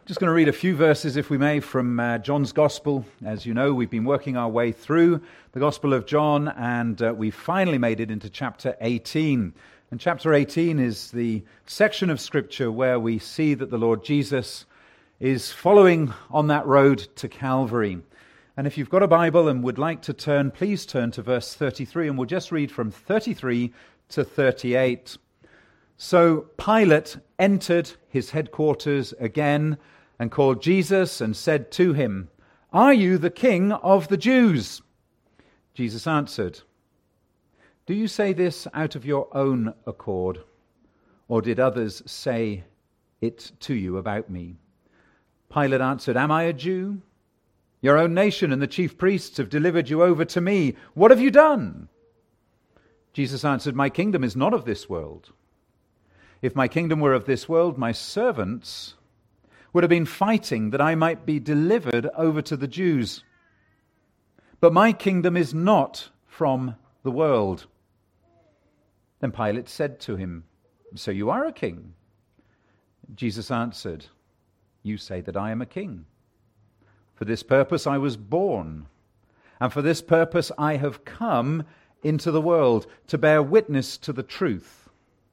Just going to read a few verses, if we may, from John's Gospel. As you know, we've been working our way through the Gospel of John, and we finally made it into chapter 18. And chapter 18 is the section of Scripture where we see that the Lord Jesus is following on that road to Calvary. And if you've got a Bible and would like to turn, please turn to verse 33, and we'll just read from 33 to 38. So Pilate entered his headquarters again and called Jesus and said to him, "Are you the king of the Jews?" Jesus answered, "Do you say this out of your own accord, or did others say it to you about me?" Pilate answered, "Am I a Jew? Your own nation and the chief priests have delivered you over to me. What have you done?" Jesus answered, "My kingdom is not of this world. If my kingdom were of this world, my servants would have been fighting that I might be delivered over to the Jews. But my kingdom is not from the world." Then Pilate said to him, "So you are a king?" Jesus answered, "You say that I am a king. For this purpose I was born, and for this purpose I have come into the world, to bear witness to the truth.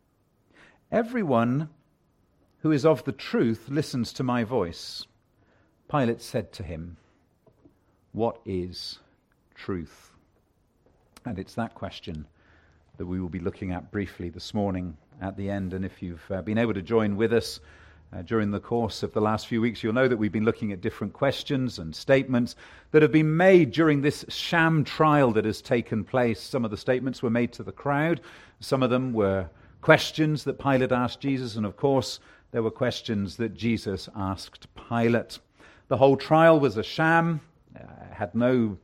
Everyone who is of the truth listens to my voice." Pilate said to him, "What is truth?" And it's that question that we will be looking at briefly this morning at the end. And if you've been able to join with us during the course of the last few weeks, you'll know that we've been looking at different questions and statements that have been made during this sham trial that has taken place. Some of the statements were made to the crowd. Some of them were questions that Pilate asked Jesus, and of course there were questions that Jesus asked Pilate. The whole trial was a sham, had no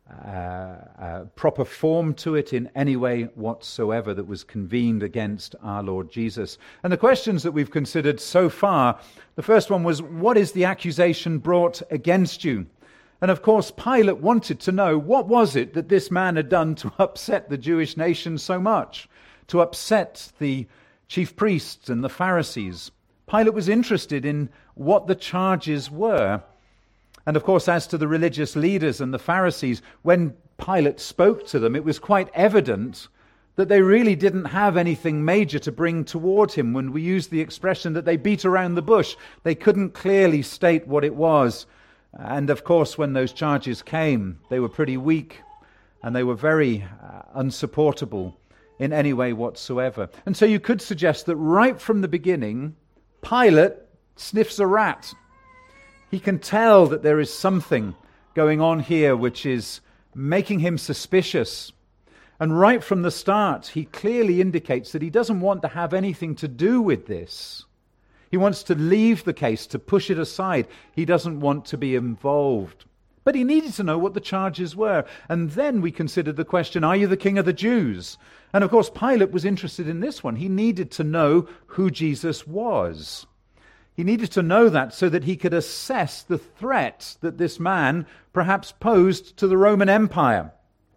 proper form to it in any way whatsoever that was convened against our Lord Jesus. And the questions that we've considered so far, the first one was, what is the accusation brought against you? And of course Pilate wanted to know, what was it that this man had done to upset the Jewish nation so much, to upset the chief priests and the Pharisees? Pilate was interested in what the charges were. And of course, as to the religious leaders and the Pharisees, when Pilate spoke to them, it was quite evident that they really didn't have anything major to bring toward him. When we use the expression that they beat around the bush, they couldn't clearly state what it was. And of course, when those charges came, they were pretty weak and they were very unsupportable in any way whatsoever. And so you could suggest that right from the beginning, Pilate sniffs a rat. He can tell that there is something going on here which is making him suspicious. And right from the start, he clearly indicates that he doesn't want to have anything to do with this. He wants to leave the case, to push it aside. He doesn't want to be involved. But he needed to know what the charges were. And then we considered the question, are you the king of the Jews? And of course, Pilate was interested in this one. He needed to know who Jesus was. He needed to know that so that he could assess the threat that this man perhaps posed to the Roman Empire.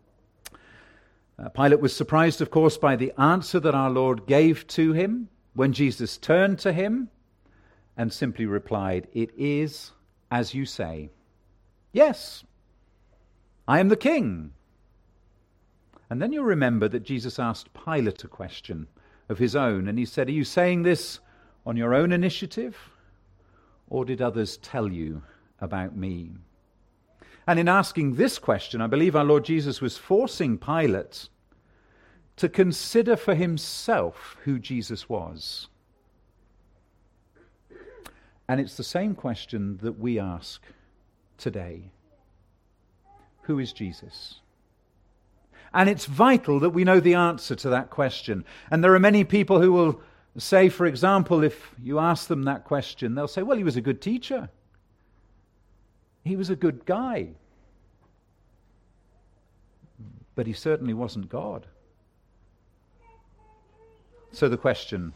Pilate was surprised, of course, by the answer that our Lord gave to him when Jesus turned to him and simply replied, "It is as you say. Yes, I am the king." And then you'll remember that Jesus asked Pilate a question of his own, and he said, "Are you saying this on your own initiative, or did others tell you about me?" And in asking this question, I believe our Lord Jesus was forcing Pilate to consider for himself who Jesus was. And it's the same question that we ask today. Who is Jesus? And it's vital that we know the answer to that question. And there are many people who will say, for example, if you ask them that question, they'll say, well, he was a good teacher. He was a good guy. But he certainly wasn't God. So the question,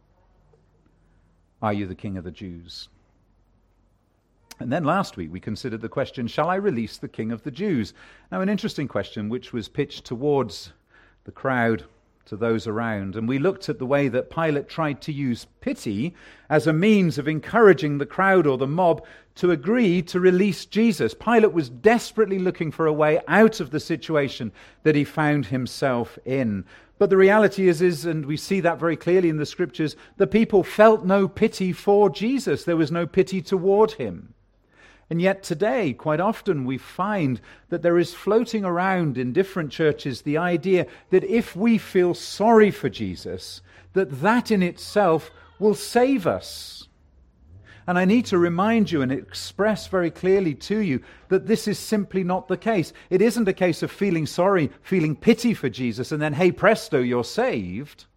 are you the king of the Jews? And then last week we considered the question, shall I release the king of the Jews? Now an interesting question which was pitched towards the crowd to those around. And we looked at the way that Pilate tried to use pity as a means of encouraging the crowd or the mob to agree to release Jesus. Pilate was desperately looking for a way out of the situation that he found himself in. But the reality is, and we see that very clearly in the scriptures, the people felt no pity for Jesus. There was no pity toward him. And yet today, quite often, we find that there is floating around in different churches the idea that if we feel sorry for Jesus, that in itself will save us. And I need to remind you and express very clearly to you that this is simply not the case. It isn't a case of feeling sorry, feeling pity for Jesus, and then, hey presto, you're saved.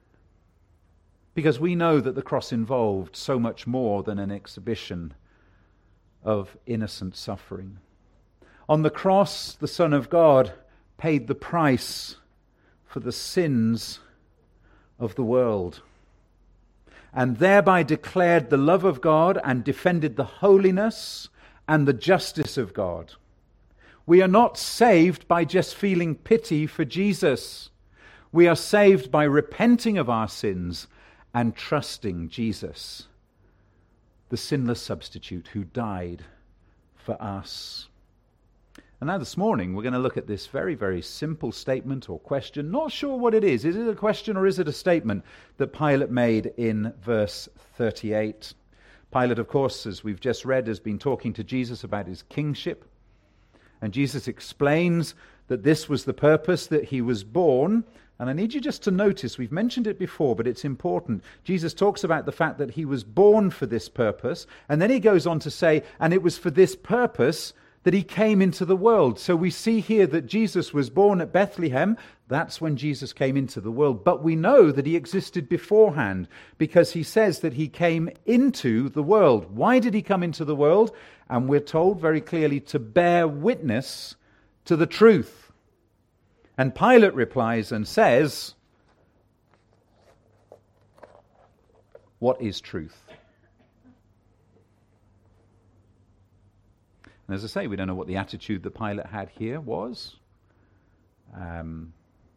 Because we know that the cross involved so much more than an exhibition of innocent suffering. On the cross, the Son of God paid the price for the sins of the world, and thereby declared the love of God and defended the holiness and the justice of God. We are not saved by just feeling pity for Jesus. We are saved by repenting of our sins and trusting Jesus, the sinless substitute who died for us. And now this morning we're going to look at this very, very simple statement or question. Not sure what it is. Is it a question or is it a statement that Pilate made in verse 38? Pilate, of course, as we've just read, has been talking to Jesus about his kingship. And Jesus explains that this was the purpose that he was born. And I need you just to notice, we've mentioned it before, but it's important. Jesus talks about the fact that he was born for this purpose, and then he goes on to say, and it was for this purpose that he came into the world. So we see here that Jesus was born at Bethlehem. That's when Jesus came into the world. But we know that he existed beforehand, because he says that he came into the world. Why did he come into the world? And we're told very clearly to bear witness to the truth. And Pilate replies and says, what is truth? And as I say, we don't know what the attitude that Pilate had here was. In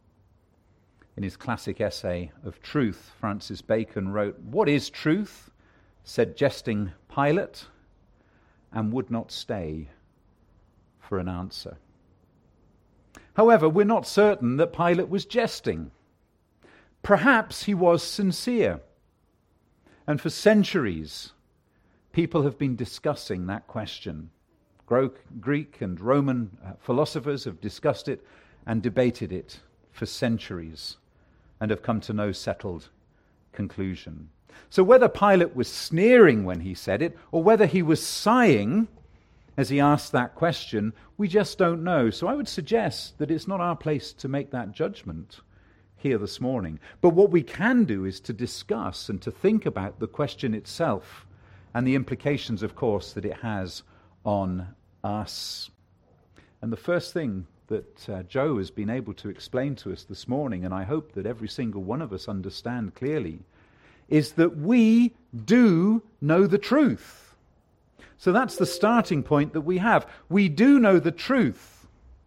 his classic essay of Truth, Francis Bacon wrote, "What is truth?" said jesting Pilate, and would not stay for an answer. However, we're not certain that Pilate was jesting. Perhaps he was sincere. And for centuries, people have been discussing that question. Greek and Roman philosophers have discussed it and debated it for centuries and have come to no settled conclusion. So whether Pilate was sneering when he said it, or whether he was sighing as he asked that question, we just don't know. So I would suggest that it's not our place to make that judgment here this morning. But what we can do is to discuss and to think about the question itself and the implications, of course, that it has on us. And the first thing that Joe has been able to explain to us this morning, and I hope that every single one of us understand clearly, is that we do know the truth. So that's the starting point that we have. We do know the truth.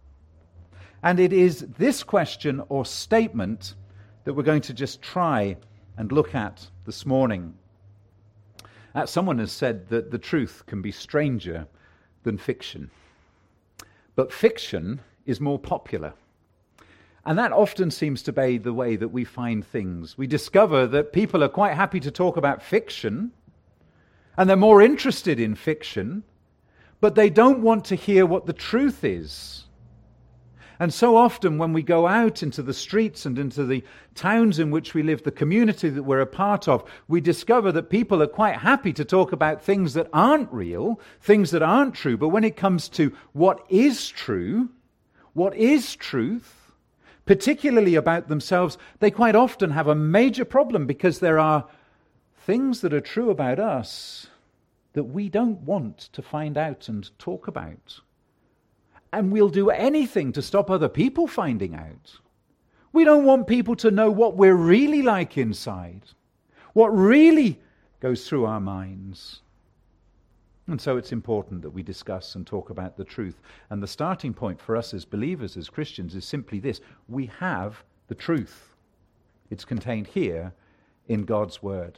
And it is this question or statement that we're going to just try and look at this morning. Someone has said that the truth can be stranger than fiction. But fiction is more popular. And that often seems to be the way that we find things. We discover that people are quite happy to talk about fiction, and they're more interested in fiction, but they don't want to hear what the truth is. And so often when we go out into the streets and into the towns in which we live, the community that we're a part of, we discover that people are quite happy to talk about things that aren't real, things that aren't true. But when it comes to what is true, what is truth, particularly about themselves, they quite often have a major problem, because there are things that are true about us that we don't want to find out and talk about. And we'll do anything to stop other people finding out. We don't want people to know what we're really like inside, what really goes through our minds. And so it's important that we discuss and talk about the truth. And the starting point for us as believers, as Christians, is simply this: we have the truth. It's contained here in God's Word.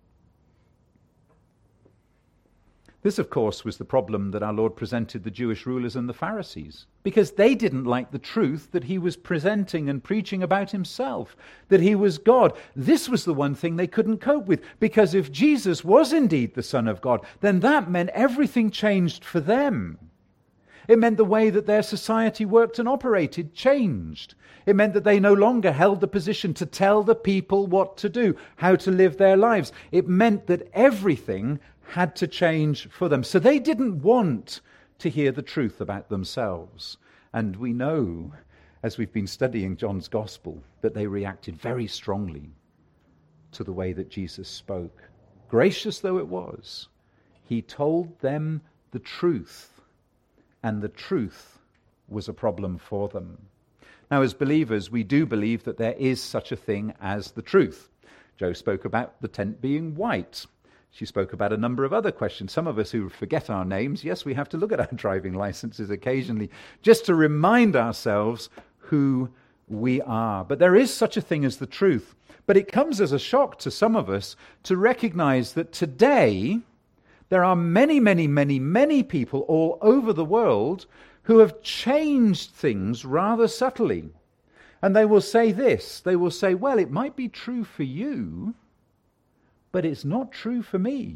This, of course, was the problem that our Lord presented the Jewish rulers and the Pharisees, because they didn't like the truth that he was presenting and preaching about himself, that he was God. This was the one thing they couldn't cope with, because if Jesus was indeed the Son of God, then that meant everything changed for them. It meant the way that their society worked and operated changed. It meant that they no longer held the position to tell the people what to do, how to live their lives. It meant that everything had to change for them. So they didn't want to hear the truth about themselves. And we know, as we've been studying John's Gospel, that they reacted very strongly to the way that Jesus spoke. Gracious though it was, he told them the truth, and the truth was a problem for them. Now, as believers, we do believe that there is such a thing as the truth. Jo spoke about the tent being white. She spoke about a number of other questions. Some of us who forget our names, yes, we have to look at our driving licenses occasionally just to remind ourselves who we are. But there is such a thing as the truth. But it comes as a shock to some of us to recognize that today there are many, many, many, many people all over the world who have changed things rather subtly. And they will say this. They will say, well, it might be true for you, but it's not true for me.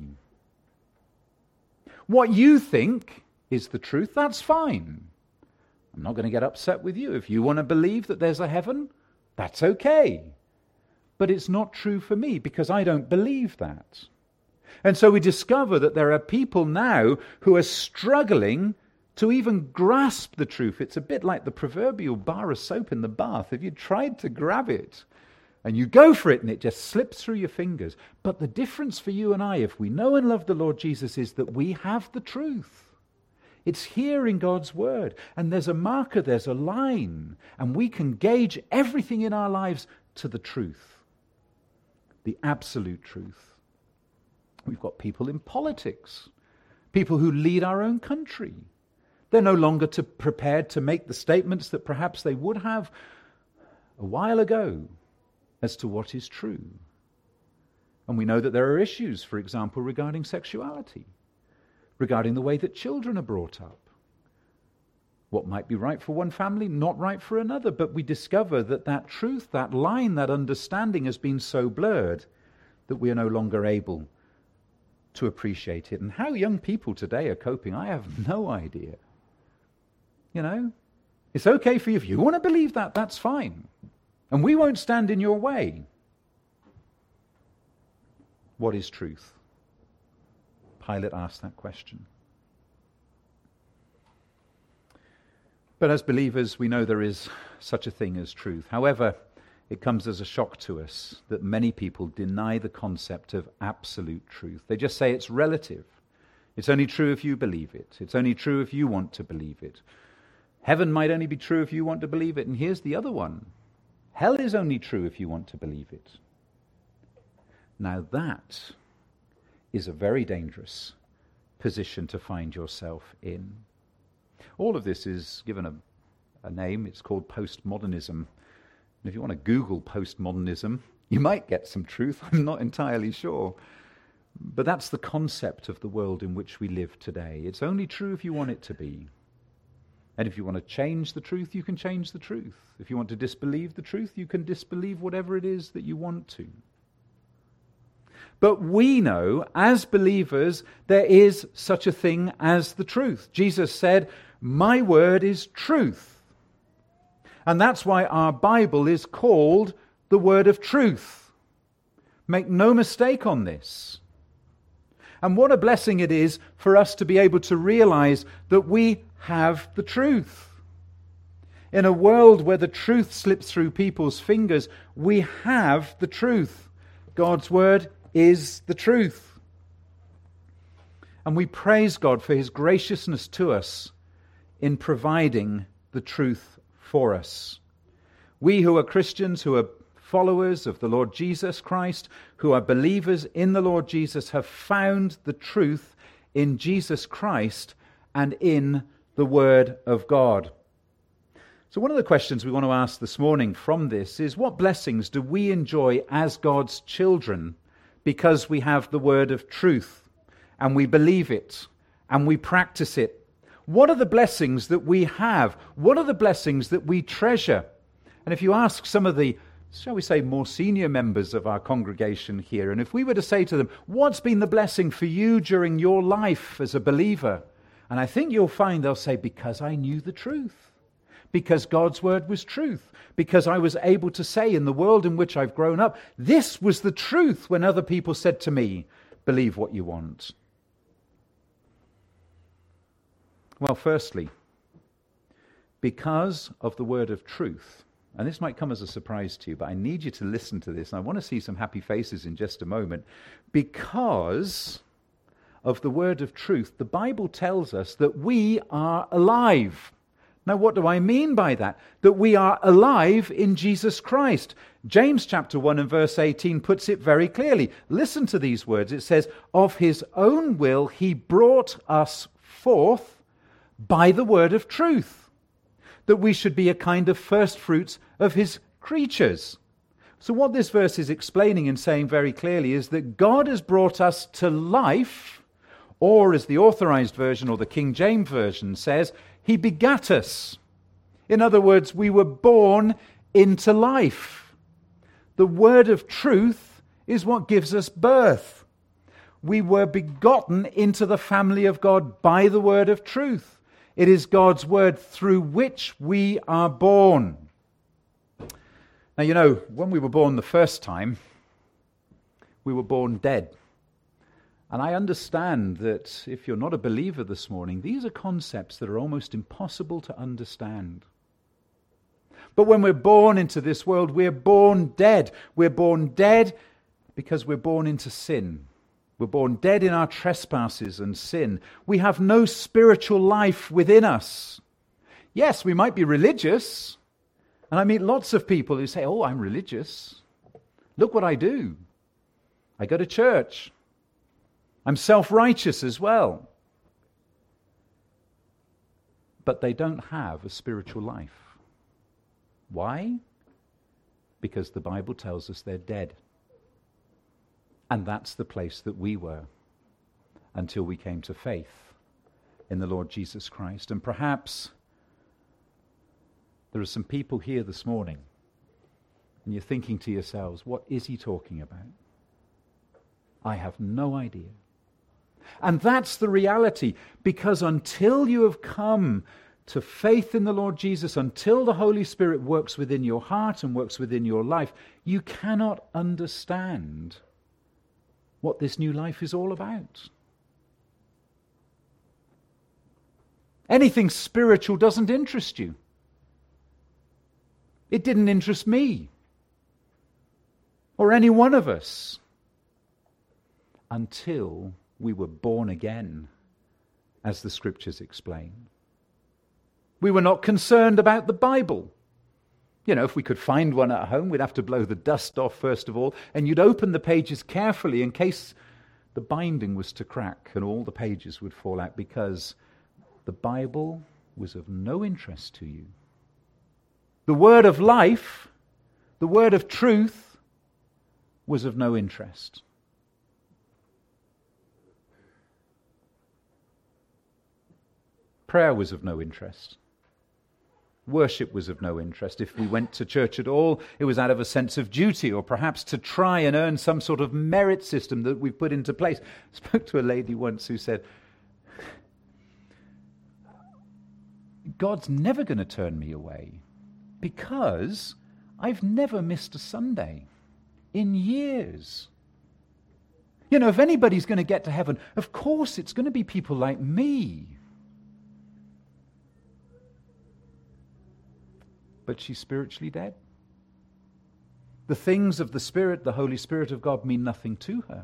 What you think is the truth, that's fine. I'm not going to get upset with you. If you want to believe that there's a heaven, that's okay. But it's not true for me because I don't believe that. And so we discover that there are people now who are struggling to even grasp the truth. It's a bit like the proverbial bar of soap in the bath. If you tried to grab it, and you go for it and it just slips through your fingers. But the difference for you and I, if we know and love the Lord Jesus, is that we have the truth. It's here in God's Word. And there's a marker, there's a line. And we can gauge everything in our lives to the truth. The absolute truth. We've got people in politics. People who lead our own country. They're no longer prepared to make the statements that perhaps they would have a while ago as to what is true. And we know that there are issues, for example, regarding sexuality, regarding the way that children are brought up. What might be right for one family, not right for another. But we discover that that truth, that line, that understanding has been so blurred that we are no longer able to appreciate it. And how young people today are coping, I have no idea. You know, it's okay for you. If you want to believe that, that's fine. And we won't stand in your way. What is truth? Pilate asked that question. But as believers, we know there is such a thing as truth. However, it comes as a shock to us that many people deny the concept of absolute truth. They just say it's relative. It's only true if you believe it. It's only true if you want to believe it. Heaven might only be true if you want to believe it. And here's the other one. Hell is only true if you want to believe it. Now that is a very dangerous position to find yourself in. All of this is given a name. It's called postmodernism. And if you want to Google postmodernism, you might get some truth. I'm not entirely sure. But that's the concept of the world in which we live today. It's only true if you want it to be. And if you want to change the truth, you can change the truth. If you want to disbelieve the truth, you can disbelieve whatever it is that you want to. But we know, as believers, there is such a thing as the truth. Jesus said, "My word is truth." And that's why our Bible is called the Word of Truth. Make no mistake on this. And what a blessing it is for us to be able to realize that we have the truth. In a world where the truth slips through people's fingers, we have the truth. God's Word is the truth. And we praise God for His graciousness to us in providing the truth for us. We who are Christians, who are followers of the Lord Jesus Christ, who are believers in the Lord Jesus, have found the truth in Jesus Christ and in the Word of God. So one of the questions we want to ask this morning from this is, what blessings do we enjoy as God's children because we have the word of truth and we believe it and we practice it? What are the blessings that we have? What are the blessings that we treasure? And if you ask some of the, shall we say, more senior members of our congregation here, and if we were to say to them, what's been the blessing for you during your life as a believer? And I think you'll find they'll say, because I knew the truth. Because God's word was truth. Because I was able to say in the world in which I've grown up, this was the truth when other people said to me, believe what you want. Well, firstly, because of the word of truth, and this might come as a surprise to you, but I need you to listen to this, and I want to see some happy faces in just a moment. Because of the word of truth, the Bible tells us that we are alive. Now, what do I mean by that? That we are alive in Jesus Christ. James chapter 1 and verse 18 puts it very clearly. Listen to these words. It says, of his own will he brought us forth by the word of truth, that we should be a kind of first fruits of his creatures. So what this verse is explaining and saying very clearly is that God has brought us to life, or as the Authorized Version or the King James Version says, he begat us. In other words, we were born into life. The word of truth is what gives us birth. We were begotten into the family of God by the word of truth. It is God's word through which we are born. Now, you know, when we were born the first time, we were born dead. And I understand that if you're not a believer this morning, these are concepts that are almost impossible to understand. But when we're born into this world, we're born dead. We're born dead because we're born into sin. We're born dead in our trespasses and sin. We have no spiritual life within us. Yes, we might be religious. And I meet lots of people who say, oh, I'm religious. Look what I do. I go to church. I'm self-righteous as well. But they don't have a spiritual life. Why? Because the Bible tells us they're dead. And that's the place that we were until we came to faith in the Lord Jesus Christ. And perhaps there are some people here this morning and you're thinking to yourselves, what is he talking about? I have no idea. And that's the reality, because until you have come to faith in the Lord Jesus, until the Holy Spirit works within your heart and works within your life, you cannot understand what this new life is all about. Anything spiritual doesn't interest you. It didn't interest me or any one of us until we were born again, as the scriptures explain. We were not concerned about the Bible. You know, if we could find one at home, we'd have to blow the dust off first of all, and you'd open the pages carefully in case the binding was to crack and all the pages would fall out, because the Bible was of no interest to you. The word of life, the word of truth, was of no interest. Prayer was of no interest. Worship was of no interest. If we went to church at all, it was out of a sense of duty, or perhaps to try and earn some sort of merit system that we've put into place. I spoke to a lady once who said, God's never going to turn me away because I've never missed a Sunday in years. You know, if anybody's going to get to heaven, of course it's going to be people like me. But she's spiritually dead. The things of the Spirit, the Holy Spirit of God, mean nothing to her.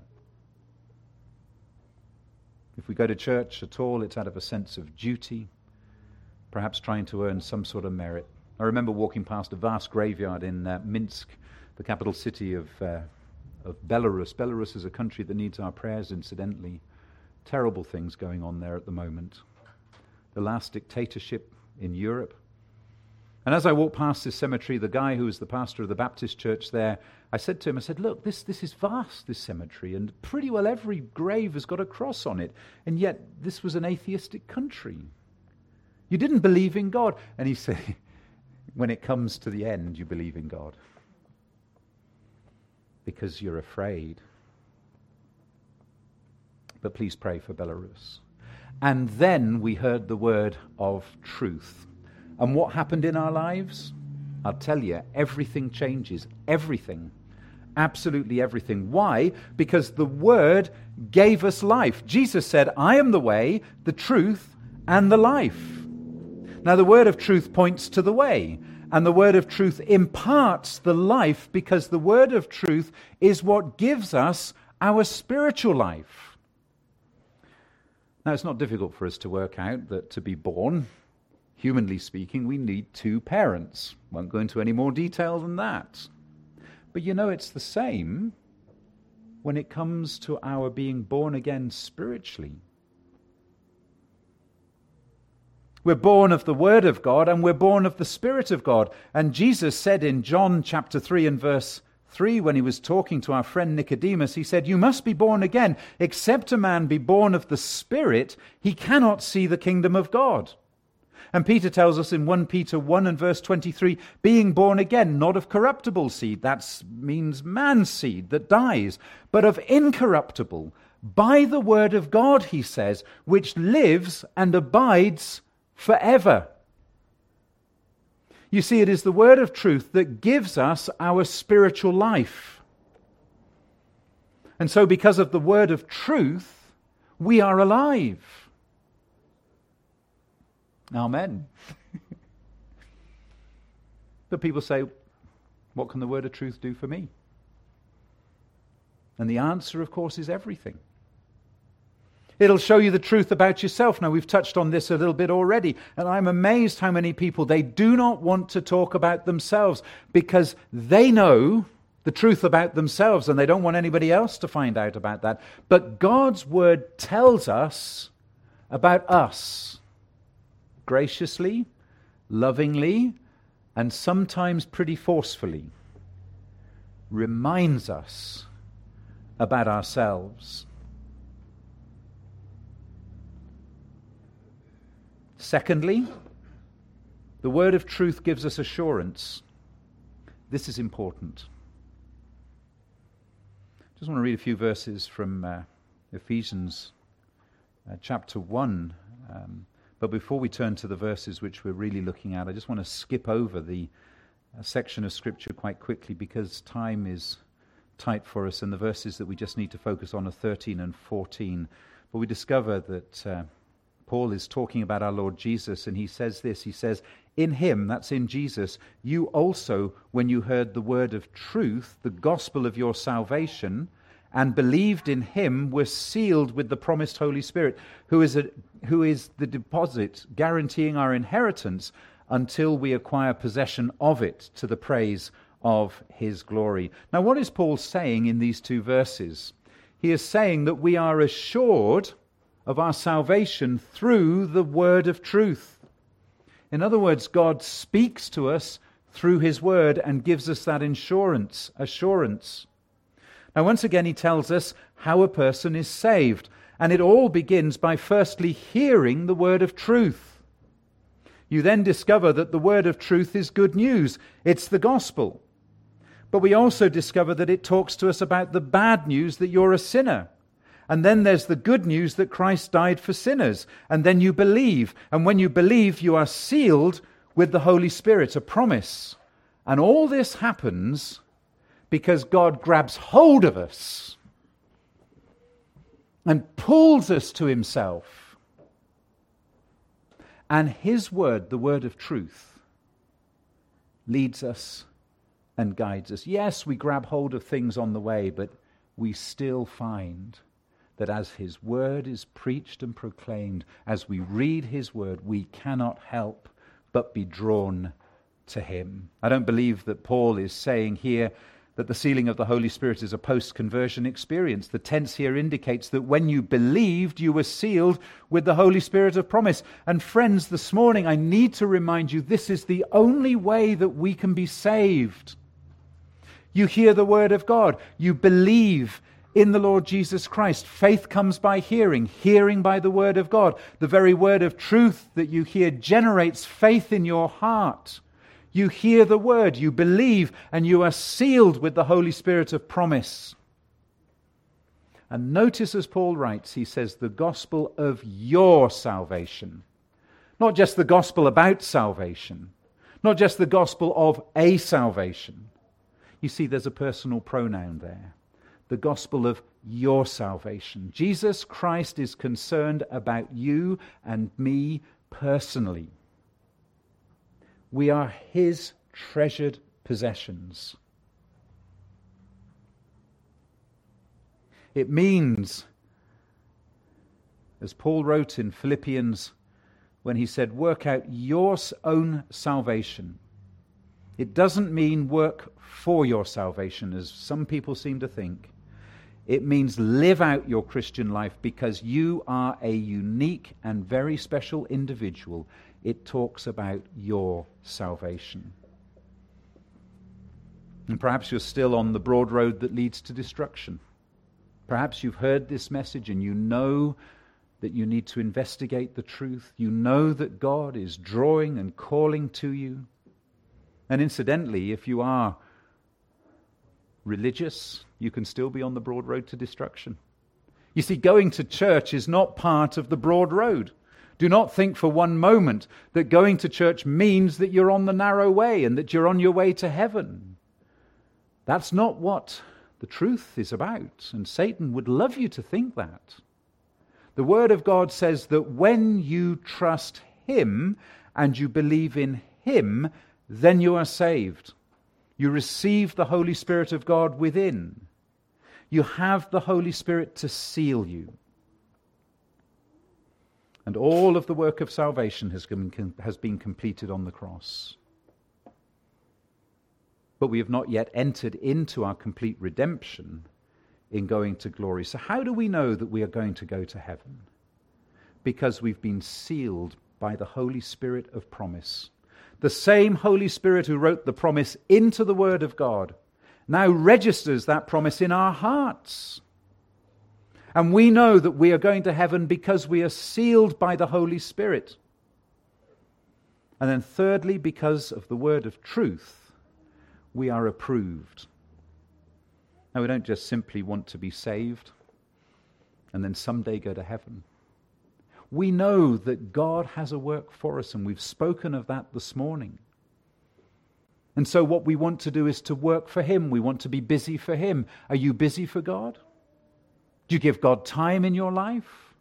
If we go to church at all, it's out of a sense of duty, perhaps trying to earn some sort of merit. I remember walking past a vast graveyard in Minsk, the capital city of Belarus. Belarus is a country that needs our prayers, incidentally. Terrible things going on there at the moment. The last dictatorship in Europe. And as I walked past this cemetery, the guy who was the pastor of the Baptist church there, I said to him, I said, look, this is vast, this cemetery, and pretty well every grave has got a cross on it. And yet this was an atheistic country. You didn't believe in God. And he said, when it comes to the end, you believe in God. Because you're afraid. But please pray for Belarus. And then we heard the word of truth. And what happened in our lives? I'll tell you, everything changes. Everything. Absolutely everything. Why? Because the word gave us life. Jesus said, I am the way, the truth, and the life. Now the word of truth points to the way. And the word of truth imparts the life, because the word of truth is what gives us our spiritual life. Now it's not difficult for us to work out that to be born, humanly speaking, we need two parents. Won't go into any more detail than that. But you know, it's the same when it comes to our being born again spiritually. We're born of the Word of God, and we're born of the Spirit of God. And Jesus said in John chapter 3 and verse 3, when he was talking to our friend Nicodemus, he said, you must be born again. Except a man be born of the Spirit, he cannot see the kingdom of God. And Peter tells us in 1 Peter 1 and verse 23, being born again, not of corruptible seed, that means man's seed that dies, but of incorruptible, by the word of God, he says, which lives and abides forever. You see, it is the word of truth that gives us our spiritual life. And so because of the word of truth, we are alive. Amen. But people say, what can the word of truth do for me? And the answer, of course, is everything. It'll show you the truth about yourself. Now, we've touched on this a little bit already, and I'm amazed how many people, they do not want to talk about themselves because they know the truth about themselves and they don't want anybody else to find out about that. But God's word tells us about us. Graciously, lovingly, and sometimes pretty forcefully, reminds us about ourselves. Secondly, the word of truth gives us assurance. This is important. I just want to read a few verses from Ephesians chapter 1. But before we turn to the verses which we're really looking at, I just want to skip over the section of Scripture quite quickly because time is tight for us, and the verses that we just need to focus on are 13 and 14. But we discover that Paul is talking about our Lord Jesus, and he says this, he says, in him, that's in Jesus, you also, when you heard the word of truth, the gospel of your salvation, and believed in him, were sealed with the promised Holy Spirit, who is the deposit guaranteeing our inheritance until we acquire possession of it to the praise of his glory. Now, what is Paul saying in these two verses? He is saying that we are assured of our salvation through the word of truth. In other words, God speaks to us through his word and gives us that assurance. Now, once again, he tells us how a person is saved. And it all begins by firstly hearing the word of truth. You then discover that the word of truth is good news. It's the gospel. But we also discover that it talks to us about the bad news that you're a sinner. And then there's the good news that Christ died for sinners. And then you believe. And when you believe, you are sealed with the Holy Spirit, a promise. And all this happens because God grabs hold of us and pulls us to himself. And his word, the word of truth, leads us and guides us. Yes, we grab hold of things on the way, but we still find that as his word is preached and proclaimed, as we read his word, we cannot help but be drawn to him. I don't believe that Paul is saying here that the sealing of the Holy Spirit is a post-conversion experience. The tense here indicates that when you believed, you were sealed with the Holy Spirit of promise. And friends, this morning I need to remind you, this is the only way that we can be saved. You hear the word of God. You believe in the Lord Jesus Christ. Faith comes by hearing, hearing by the word of God. The very word of truth that you hear generates faith in your heart. You hear the word, you believe, and you are sealed with the Holy Spirit of promise. And notice as Paul writes, he says the gospel of your salvation. Not just the gospel about salvation. Not just the gospel of a salvation. You see, there's a personal pronoun there. The gospel of your salvation. Jesus Christ is concerned about you and me personally. We are his treasured possessions. It means, as Paul wrote in Philippians when he said, work out your own salvation. It doesn't mean work for your salvation, as some people seem to think. It means live out your Christian life because you are a unique and very special individual. It talks about your salvation. And perhaps you're still on the broad road that leads to destruction. Perhaps you've heard this message and you know that you need to investigate the truth. You know that God is drawing and calling to you. And incidentally, if you are religious, you can still be on the broad road to destruction. You see, going to church is not part of the broad road. Do not think for one moment that going to church means that you're on the narrow way and that you're on your way to heaven. That's not what the truth is about, and Satan would love you to think that. The Word of God says that when you trust him and you believe in him, then you are saved. You receive the Holy Spirit of God within. You have the Holy Spirit to seal you. And all of the work of salvation has been completed on the cross. But we have not yet entered into our complete redemption in going to glory. So how do we know that we are going to go to heaven? Because we've been sealed by the Holy Spirit of promise. The same Holy Spirit who wrote the promise into the Word of God now registers that promise in our hearts. And we know that we are going to heaven because we are sealed by the Holy Spirit. And then thirdly, because of the word of truth, we are approved. Now, we don't just simply want to be saved and then someday go to heaven. We know that God has a work for us, and we've spoken of that this morning. And so what we want to do is to work for him. We want to be busy for him. Are you busy for God? Do you give God time in your life?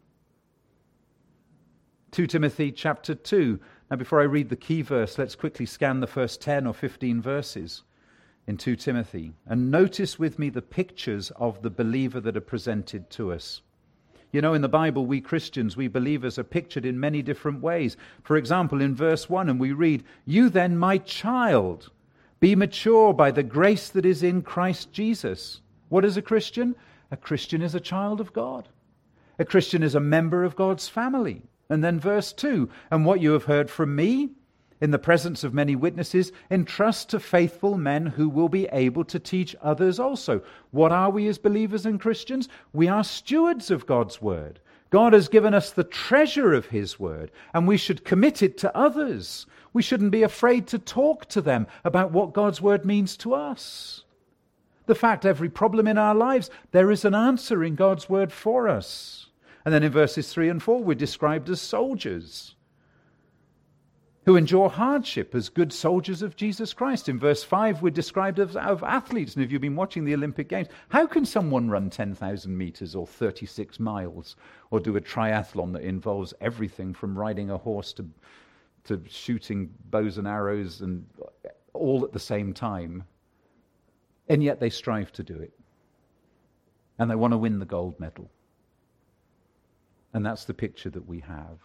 2 Timothy chapter 2. Now, before I read the key verse, let's quickly scan the first 10 or 15 verses in 2 Timothy. And notice with me the pictures of the believer that are presented to us. You know, in the Bible, we Christians, we believers are pictured in many different ways. For example, in verse 1, and we read, "You then, my child, be mature by the grace that is in Christ Jesus." What is a Christian? A Christian is a child of God. A Christian is a member of God's family. And then verse 2, "And what you have heard from me, in the presence of many witnesses, entrust to faithful men who will be able to teach others also." What are we as believers and Christians? We are stewards of God's word. God has given us the treasure of his word, and we should commit it to others. We shouldn't be afraid to talk to them about what God's word means to us. The fact every problem in our lives, there is an answer in God's word for us. And then in verses 3 and 4, we're described as soldiers who endure hardship as good soldiers of Jesus Christ. In verse 5, we're described as athletes. And if you've been watching the Olympic Games, how can someone run 10,000 meters or 36 miles or do a triathlon that involves everything from riding a horse to shooting bows and arrows and all at the same time? And yet they strive to do it. And they want to win the gold medal. And that's the picture that we have.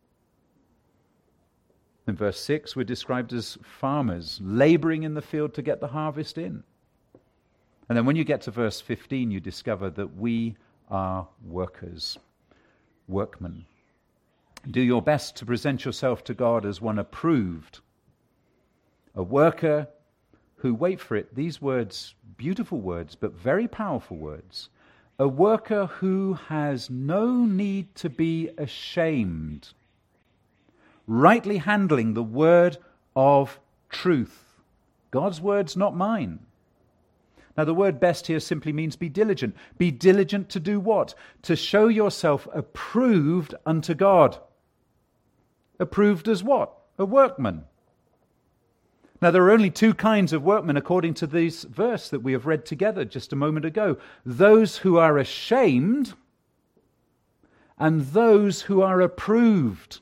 In verse 6, we're described as farmers, laboring in the field to get the harvest in. And then when you get to verse 15, you discover that we are workers, workmen. Do your best to present yourself to God as one approved, a worker who, wait for it, these words, beautiful words, but very powerful words, a worker who has no need to be ashamed, rightly handling the word of truth. God's words, not mine. Now, the word best here simply means be diligent. Be diligent to do what? To show yourself approved unto God. Approved as what? A workman. Now, there are only two kinds of workmen according to this verse that we have read together just a moment ago. Those who are ashamed and those who are approved.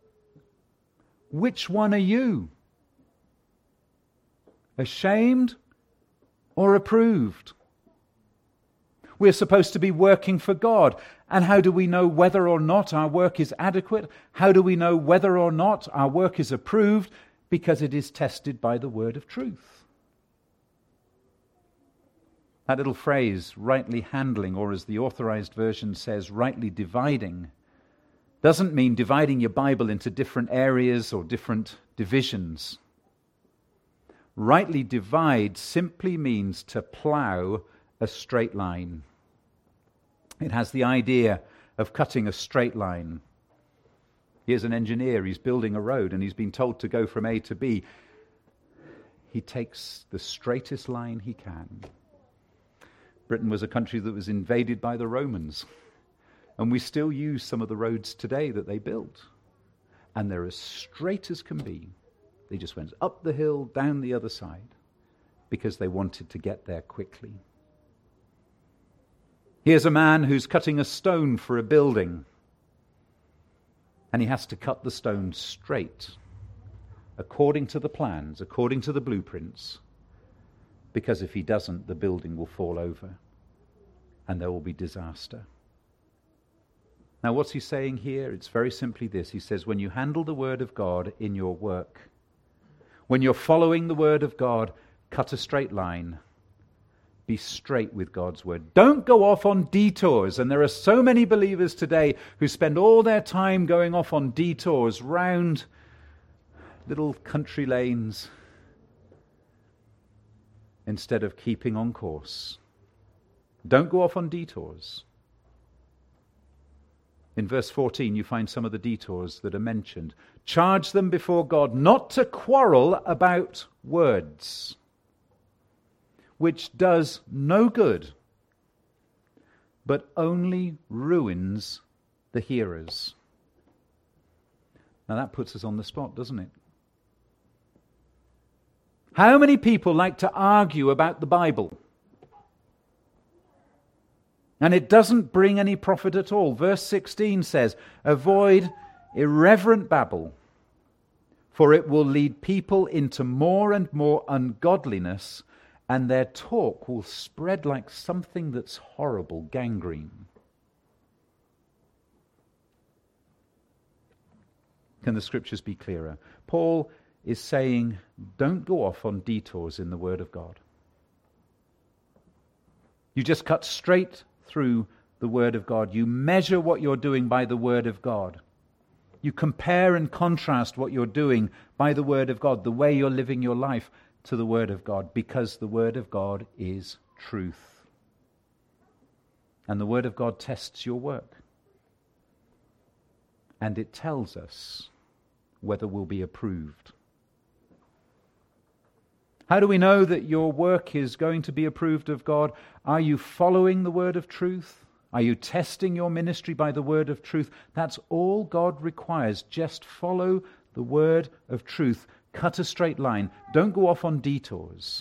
Which one are you? Ashamed or approved? We're supposed to be working for God. And how do we know whether or not our work is adequate? How do we know whether or not our work is approved? Because it is tested by the word of truth. That little phrase, rightly handling, or as the Authorized Version says, rightly dividing, doesn't mean dividing your Bible into different areas or different divisions. Rightly divide simply means to plow a straight line. It has the idea of cutting a straight line. Here's an engineer, he's building a road and he's been told to go from A to B. He takes the straightest line he can. Britain was a country that was invaded by the Romans, and we still use some of the roads today that they built. And they're as straight as can be. They just went up the hill, down the other side, because they wanted to get there quickly. Here's a man who's cutting a stone for a building, and he has to cut the stone straight, according to the plans, according to the blueprints, because if he doesn't, the building will fall over, and there will be disaster. Now, what's he saying here? It's very simply this. He says, when you handle the word of God in your work, when you're following the word of God, cut a straight line. Be straight with God's word. Don't go off on detours. And there are so many believers today who spend all their time going off on detours round little country lanes instead of keeping on course. Don't go off on detours. In verse 14, you find some of the detours that are mentioned. Charge them before God not to quarrel about words, which does no good, but only ruins the hearers. Now that puts us on the spot, doesn't it? How many people like to argue about the Bible? And it doesn't bring any profit at all. Verse 16 says, avoid irreverent babble, for it will lead people into more and more ungodliness, and their talk will spread like something that's horrible, gangrene. Can the scriptures be clearer? Paul is saying, don't go off on detours in the Word of God. You just cut straight through the Word of God. You measure what you're doing by the Word of God. You compare and contrast what you're doing by the Word of God, the way you're living your life to the Word of God, because the Word of God is truth. And the Word of God tests your work. And it tells us whether we'll be approved. How do we know that your work is going to be approved of God? Are you following the word of truth? Are you testing your ministry by the word of truth? That's all God requires. Just follow the word of truth. Cut a straight line. Don't go off on detours.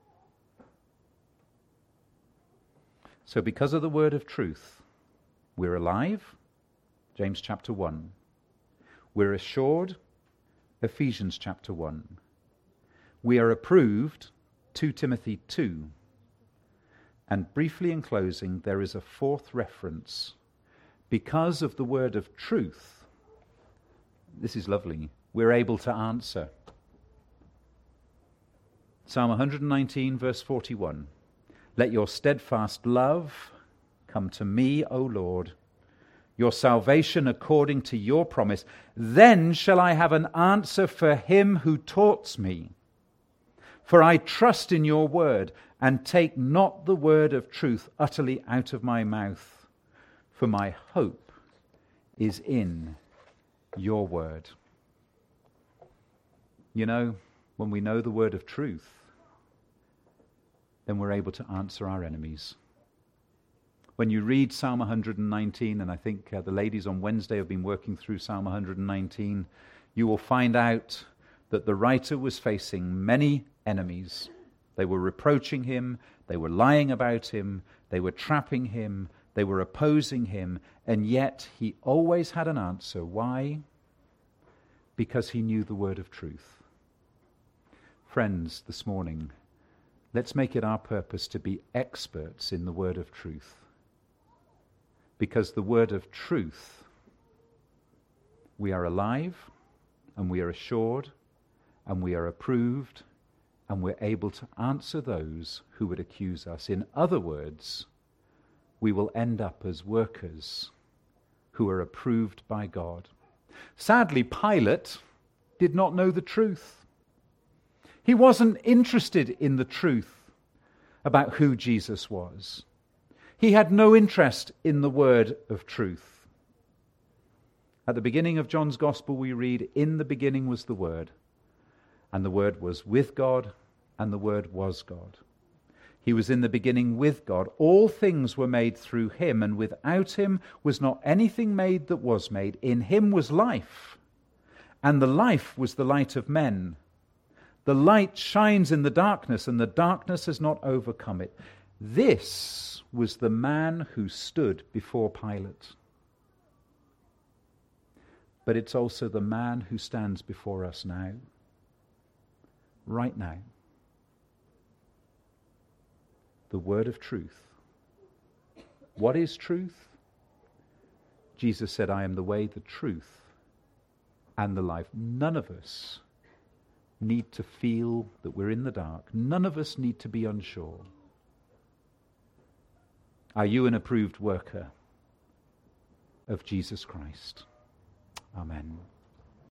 So because of the word of truth, we're alive, James chapter 1. We're assured, Ephesians chapter 1. We are approved, 2 Timothy 2. And briefly in closing, there is a fourth reference. Because of the word of truth, this is lovely, we're able to answer. Psalm 119, verse 41. Let your steadfast love come to me, O Lord, your salvation according to your promise. Then shall I have an answer for him who taunts me. For I trust in your word, and take not the word of truth utterly out of my mouth. For my hope is in your word. You know, when we know the word of truth, then we're able to answer our enemies. When you read Psalm 119, and I think the ladies on Wednesday have been working through Psalm 119, you will find out that the writer was facing many enemies. They were reproaching him, they were lying about him, they were trapping him, they were opposing him, and yet he always had an answer. Why? Because he knew the word of truth. Friends, this morning, let's make it our purpose to be experts in the word of truth. Because the word of truth, we are alive, and we are assured, and we are approved, and we're able to answer those who would accuse us. In other words, we will end up as workers who are approved by God. Sadly, Pilate did not know the truth. He wasn't interested in the truth about who Jesus was. He had no interest in the word of truth. At the beginning of John's Gospel we read, "In the beginning was the Word, and the Word was with God, and the Word was God. He was in the beginning with God. All things were made through him, and without him was not anything made that was made. In him was life, and the life was the light of men. The light shines in the darkness, and the darkness has not overcome it." This was the man who stood before Pilate. But it's also the man who stands before us now, right now. The word of truth. What is truth? Jesus said, "I am the way, the truth, and the life." None of us need to feel that we're in the dark. None of us need to be unsure. Are you an approved worker of Jesus Christ? Amen.